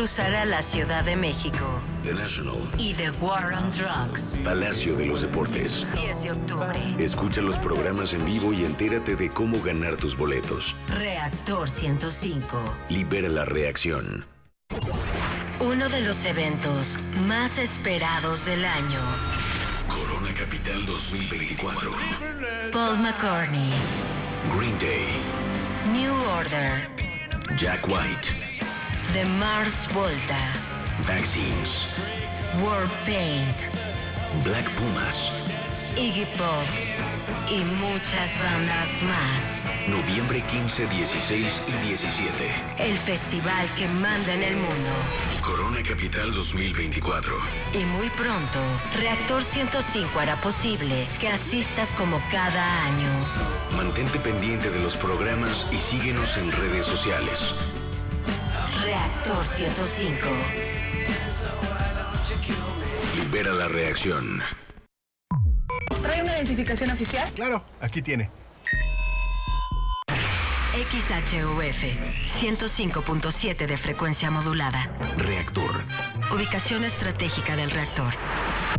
acusará a la Ciudad de México The National y The War on Drugs. Palacio de los Deportes. 10 de octubre. Escucha los programas en vivo y entérate de cómo ganar tus boletos. Reactor 105. Libera la reacción. Uno de los eventos más esperados del año. Corona Capital 2024. Paul McCartney. Green Day. New Order. Jack White. The Mars Volta. Vaccines. Warpaint. Black Pumas. Iggy Pop. Y muchas bandas más. Noviembre 15, 16 y 17. El festival que manda en el mundo. Corona Capital 2024. Y muy pronto, Reactor 105 hará posible que asistas como cada año. Mantente pendiente de los programas y síguenos en redes sociales. Reactor 105. Libera la reacción. ¿Trae una identificación oficial? Claro, aquí tiene. XHUF 105.7 de frecuencia modulada. Reactor. Ubicación estratégica del reactor.